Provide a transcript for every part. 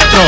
पवित्र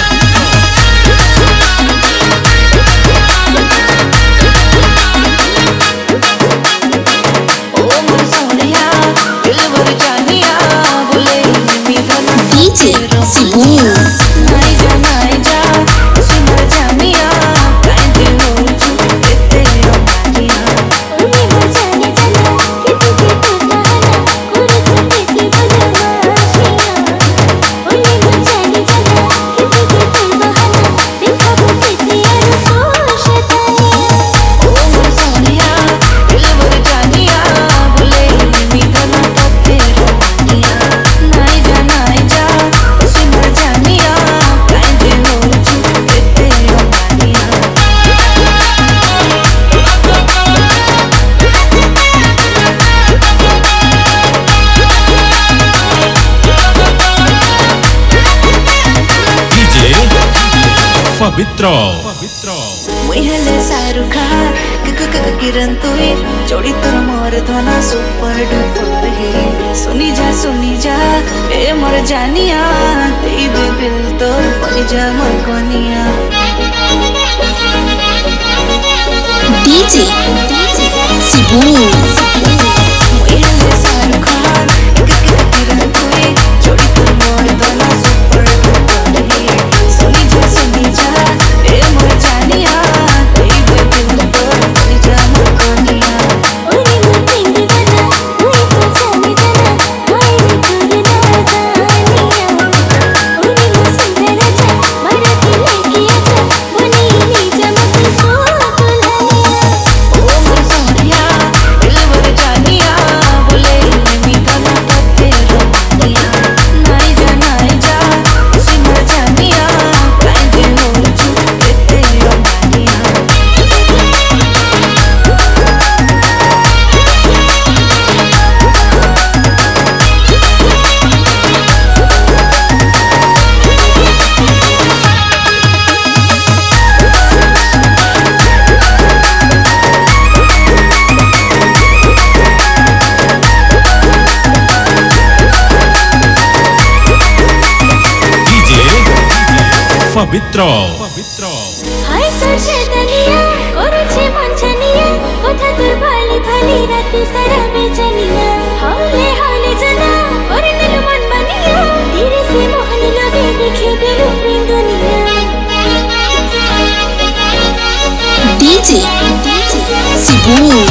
पवित्र मुइहले शाहरुख खान किरण तुई जोड़ी तोर मोर धना सुपर डुपर हे सुनी जा ए मोर जानिया तेई दे दिल तोर परी जा मोर कोनिया डीजे शिबू मुइहले शाहरुख खान किरण तुई जोड़ी तोर मोर धना सुपर डुपर हे सुनी जा ए मोर जानिया तेई दे दिल तोर परी जा मोर कोनिया ओनी मुतिंग बना ओई तो जाने जना ओई तोर दादानिया ओनी मुसंदर जा मरा के लेके आजा बनी नीचा मत सो दुल्हनिया ओ मोर सोनिया दिल भर जानिया बोले मी धना कते रोनिया नाई जा उसी मर जानिया कांदे हो चुके तेरे मानिया पवित्र हाय तोर शैतानिया करूछे मंचनिया कथा तोर भाली भाली राती सारा बेचनिया हौले जना और नील मन बनिया धीरे से मोहन लगे देखे दे रूपी दुनिया डीजे शिबू